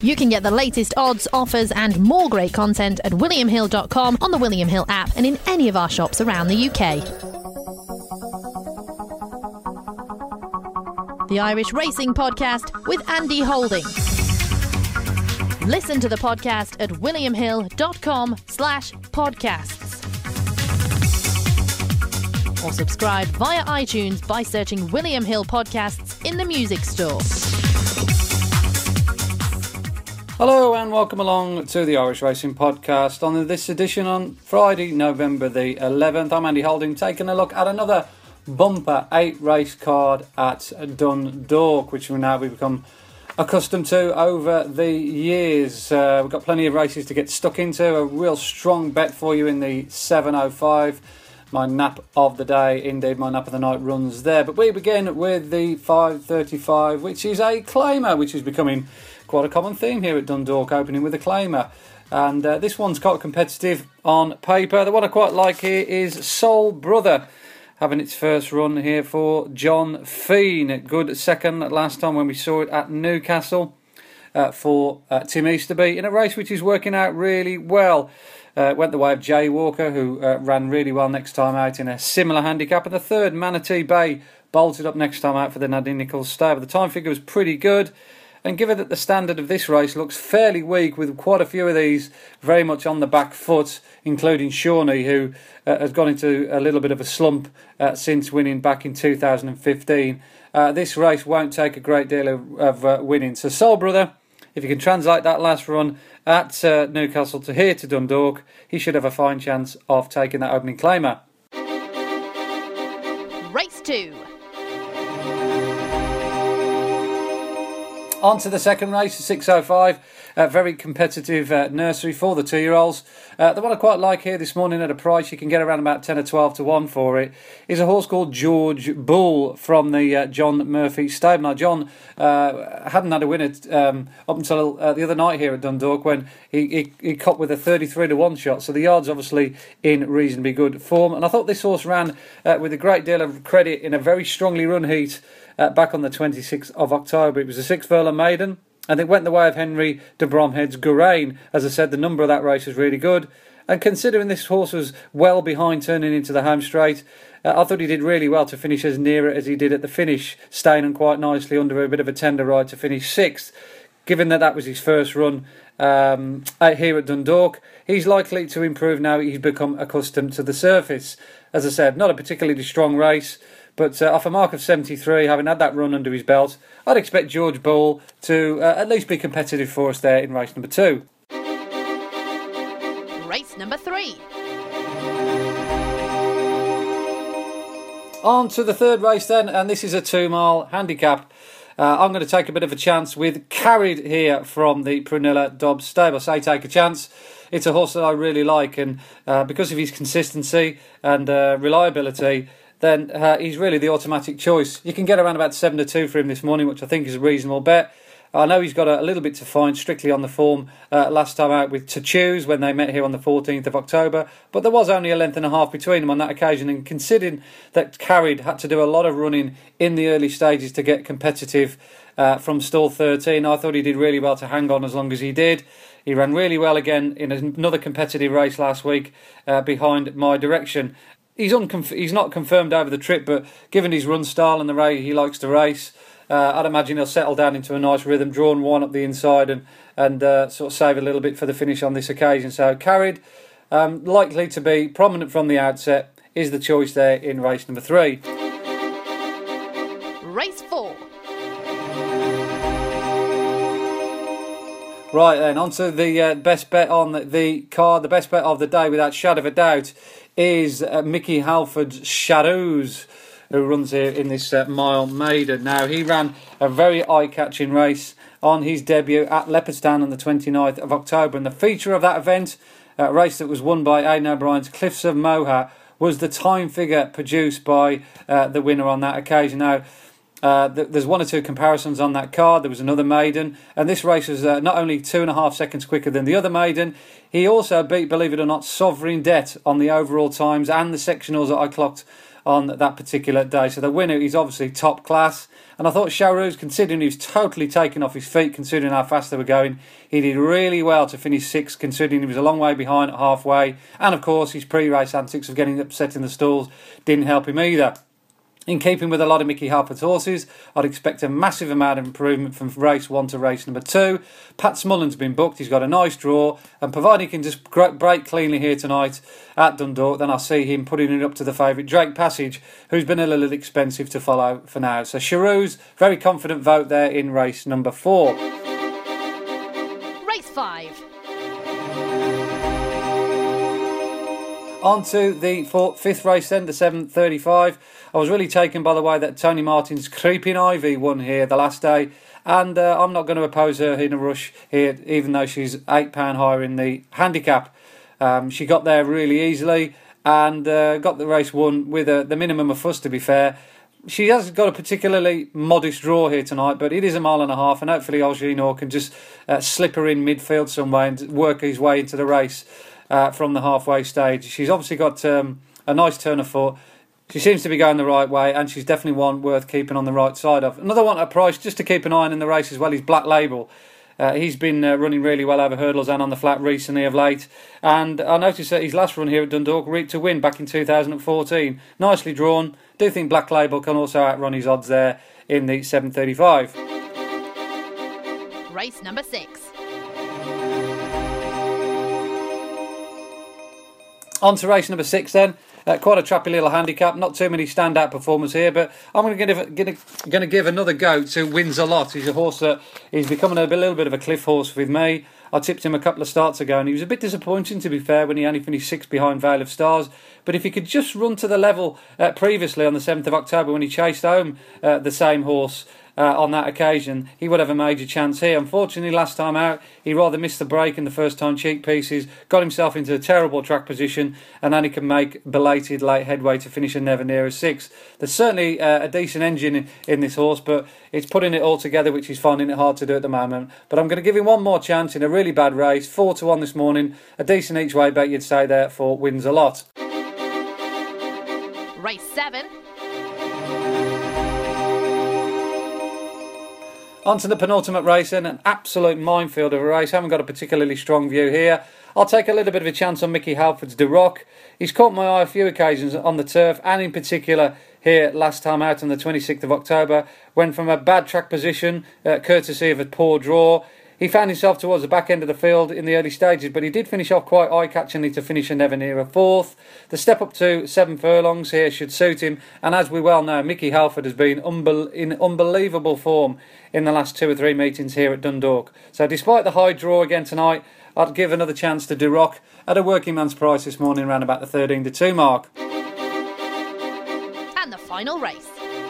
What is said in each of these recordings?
You can get the latest odds, offers and more great content at williamhill.com, on the William Hill app and in any of our shops around the UK. The Irish Racing Podcast with Andy Holding. Listen to the podcast at williamhill.com/podcasts. Or subscribe via iTunes by searching William Hill Podcasts in the music store. Hello and welcome along to the Irish Racing Podcast on this edition on Friday, November the 11th. I'm Andy Holding, taking a look at another bumper 8-race card at Dundalk, which we've become accustomed to over the years. We've got plenty of races to get stuck into. A real strong bet for you in the 7:05. My nap of the day, indeed my nap of the night, runs there. But we begin with the 5:35, which is a claimer, which is becoming quite a common theme here at Dundalk, opening with a claimer. And this one's quite competitive on paper. The one I quite like here is Soul Brother, having its first run here for John Feen. Good second last time when we saw it at Newcastle for Tim Easterby, in a race which is working out really well. Went the way of Jay Walker, who ran really well next time out in a similar handicap. And the third, Manatee Bay, bolted up next time out for the Nadine Nichols stable. The time figure was pretty good. And given that the standard of this race looks fairly weak, with quite a few of these very much on the back foot, including Shawnee, who has gone into a little bit of a slump since winning back in 2015, this race won't take a great deal of winning. So Soul Brother, if you can translate that last run at Newcastle to here to Dundalk, he should have a fine chance of taking that opening claimer. Race 2. On to the second race, 6:05. Very competitive nursery for the 2-year-olds. The one I quite like here this morning at a price you can get around about 10 or 12 to 1 for it is a horse called George Bull from the John Murphy stable. Now, John hadn't had a winner up until the other night here at Dundalk, when he caught with a 33 to 1 shot. So the yard's obviously in reasonably good form. And I thought this horse ran with a great deal of credit in a very strongly run heat back on the 26th of October. It was a 6-furlong maiden, and it went the way of Henry de Bromhead's Gurain. As I said, the number of that race was really good, and considering this horse was well behind turning into the home straight, I thought he did really well to finish as near it as he did at the finish, staying on quite nicely under a bit of a tender ride to finish 6th. Given that was his first run here at Dundalk, he's likely to improve now he's become accustomed to the surface. As I said, not a particularly strong race, but off a mark of 73, having had that run under his belt, I'd expect George Bull to at least be competitive for us there in race number 2. Race number 3. On to the third race then, and this is a 2-mile handicap. I'm going to take a bit of a chance with Carried here from the Prunella Dobbs stable. Say take a chance. It's a horse that I really like, and because of his consistency and reliability, then he's really the automatic choice. You can get around about 7 to 2 for him this morning, which I think is a reasonable bet. I know he's got a little bit to find strictly on the form last time out with To Choose when they met here on the 14th of October, but there was only a length and a half between them on that occasion, and considering that Carried had to do a lot of running in the early stages to get competitive from stall 13, I thought he did really well to hang on as long as he did. He ran really well again in another competitive race last week behind My Direction. He's not confirmed over the trip, but given his run style and the way he likes to race, I'd imagine he'll settle down into a nice rhythm, drawn one up the inside and sort of save a little bit for the finish on this occasion. So Carried, likely to be prominent from the outset, is the choice there in race number 3. Race 4. Right then, on to the best bet on the card. The best bet of the day, without shadow of a doubt, is Mickey Halford's Shadows, who runs here in this mile maiden. Now, he ran a very eye-catching race on his debut at Leopardstown on the 29th of October. And the feature of that event, a race that was won by Aidan O'Brien's Cliffs of Moher, was the time figure produced by the winner on that occasion. Now, there's 1 or 2 comparisons on that card. There was another maiden, and this race was not only 2.5 seconds quicker than the other maiden, he also beat, believe it or not, Sovereign Debt on the overall times and the sectionals that I clocked on that particular day. So the winner is obviously top class. And I thought Charouz, considering he was totally taken off his feet, considering how fast they were going, he did really well to finish sixth, considering he was a long way behind at halfway. And of course, his pre-race antics of getting upset in the stalls didn't help him either. In keeping with a lot of Mickey Halford's horses, I'd expect a massive amount of improvement from race 1 to race number 2. Pat Smullen's been booked, he's got a nice draw, and provided he can just break cleanly here tonight at Dundalk, then I'll see him putting it up to the favourite Drake Passage, who's been a little expensive to follow for now. So Charouz, very confident vote there in race number 4. Race 5. On to the fifth race then, the 7:35. I was really taken by the way that Tony Martin's Creeping Ivy won here the last day. And I'm not going to oppose her in a rush here, even though she's £8 higher in the handicap. She got there really easily and got the race won with the minimum of fuss, to be fair. She has got a particularly modest draw here tonight, but it is 1.5 miles, and hopefully Alginor can just slip her in midfield somewhere and work his way into the race from the halfway stage. She's obviously got a nice turn of foot. She seems to be going the right way, and she's definitely one worth keeping on the right side of. Another one at a price just to keep an eye on in the race as well is Black Label. He's been running really well over hurdles and on the flat recently of late. And I noticed that his last run here at Dundalk reaped to win back in 2014. Nicely drawn. Do think Black Label can also outrun his odds there in the 7:35. Race number 6. On to race number 6 then. Quite a trappy little handicap. Not too many standout performers here, but I'm going to give another go to Wins a Lot. He's a horse that is becoming a little bit of a cliff horse with me. I tipped him a couple of starts ago, and he was a bit disappointing, to be fair, when he only finished 6th behind Vale of Stars. But if he could just run to the level previously on the 7th of October when he chased home the same horse on that occasion, he would have a major chance here. Unfortunately, last time out, he rather missed the break in the first time cheek pieces, got himself into a terrible track position, and only can make belated late headway to finish a never near a 6th. There's certainly a decent engine in this horse, but it's putting it all together, which he's finding it hard to do at the moment. But I'm going to give him one more chance in a really bad race. 4-1 this morning, a decent each way bet, you'd say, there for Wins a Lot. Race 7. On to the penultimate race then, an absolute minefield of a race. I haven't got a particularly strong view here. I'll take a little bit of a chance on Mickey Halford's De Rock. He's caught my eye a few occasions on the turf, and in particular here last time out on the 26th of October, when from a bad track position, courtesy of a poor draw, he found himself towards the back end of the field in the early stages, but he did finish off quite eye-catchingly to finish a never near a 4th. The step up to 7 furlongs here should suit him, and as we well know, Mickey Halford has been in unbelievable form in the last 2 or 3 meetings here at Dundalk. So despite the high draw again tonight, I'd give another chance to De Rock at a working man's price this morning, around about the 13-2 mark. And the final race.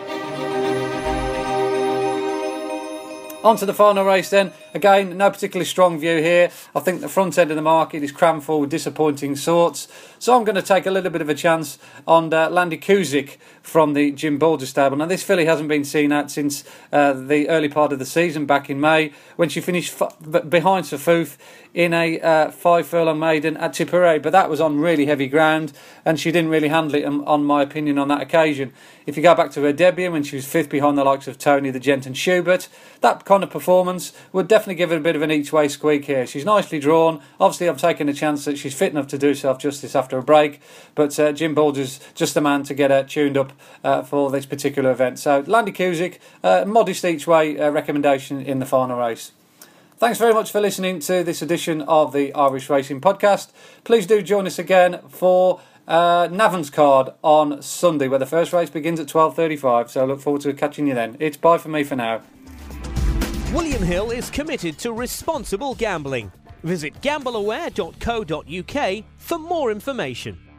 On to the final race then. Again, no particularly strong view here. I think the front end of the market is crammed full with disappointing sorts. So I'm going to take a little bit of a chance on Landy Kuzik from the Jim Bolger stable. Now, this filly hasn't been seen at since the early part of the season back in May, when she finished behind Safoof in a 5-furlong maiden at Tipperary, but that was on really heavy ground, and she didn't really handle it, on my opinion, on that occasion. If you go back to her debut when she was 5th behind the likes of Tony the Gent and Schubert, that kind of performance would definitely give her a bit of an each-way squeak here. She's nicely drawn. Obviously, I'm taking a chance that she's fit enough to do herself justice after a break, but Jim Bolger's just the man to get her tuned up for this particular event. So, Landy Kuzik, modest each-way recommendation in the final race. Thanks very much for listening to this edition of the Irish Racing Podcast. Please do join us again for Navan's Card on Sunday, where the first race begins at 12:35. So I look forward to catching you then. It's bye for me for now. William Hill is committed to responsible gambling. Visit gambleaware.co.uk for more information.